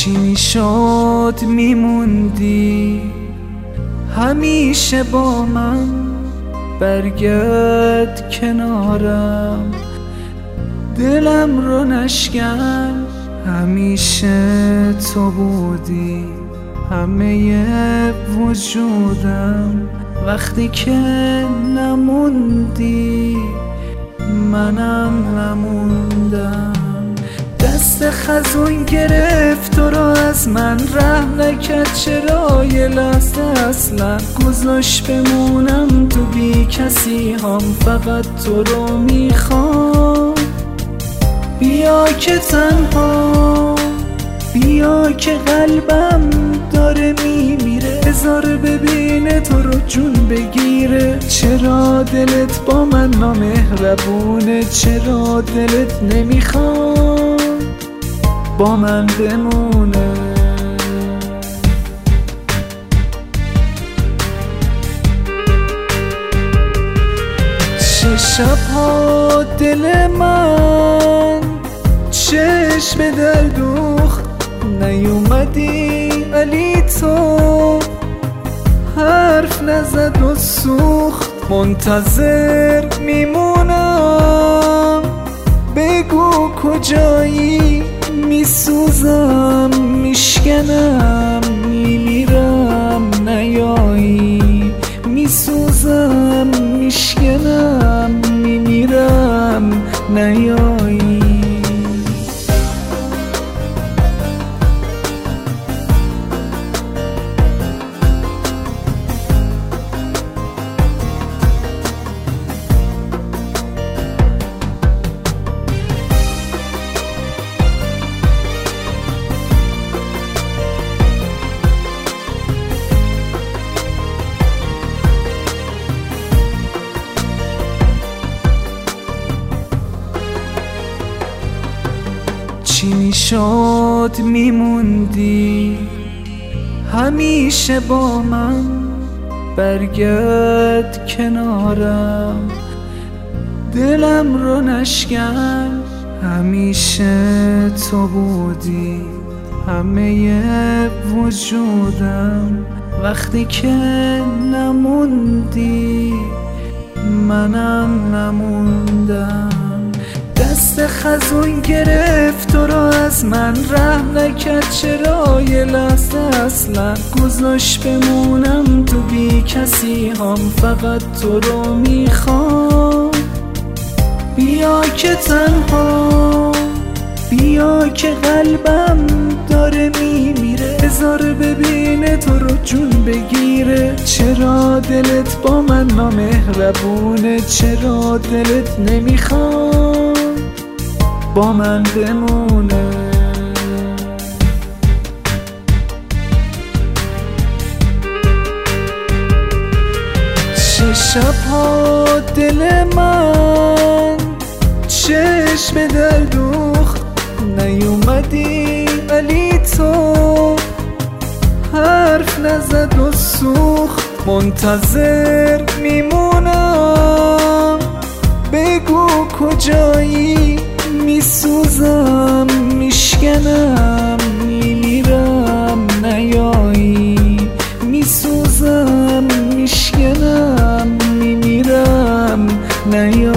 چی میشد میموندی همیشه با من، برگرد کنارم، دلم رو نشکن، همیشه تو بودی همه وجودم. وقتی که نموندی منم نموندم. دست خزون گرفت تو رو از من، رحم نکرد چرا یه لحظه اصلا گذاشت بمونم تو بی کسی هم. فقط تو رو میخوام، بیا که تنها، بیا که قلبم داره میمیره، بذار ببینه تو رو جون بگیره. چرا دلت با من نامهربونه؟ چرا دلت نمیخواد با من بمونه؟ چه شبها دل من چشم دل دوخت، نیومدی ولی تو حرف نزد و سوخت. منتظر میمونم بگو کجایی، میسوزم میشکنم میمیرم نیایی. میسوزم میشکنم میمیرم نیایی. چی میشد میموندی همیشه با من، برگرد کنارم، دلم رو نشکن، همیشه تو بودی همه وجودم. وقتی که نموندی منم نموندم. دست خزون گرفت تو رو از من، رحم نکرد چرا یه لحظه اصلا گذاشت بمونم تو بی کسی هم. فقط تو رو میخوام، بیا که تنها، بیا که قلبم داره میمیره، بذار ببینه تو رو جون بگیره. چرا دلت با من نامهربونه؟ چرا دلت نمیخواد با من بمونه؟ چه شبها دل من چشم دل دوخت، نیومدی ولی تو حرف نزد و سوخت. منتظر میمونم بگو کجایی، میسوزم میشکنم میمیرم نیایی. میسوزم میشکنم میمیرم نیایی.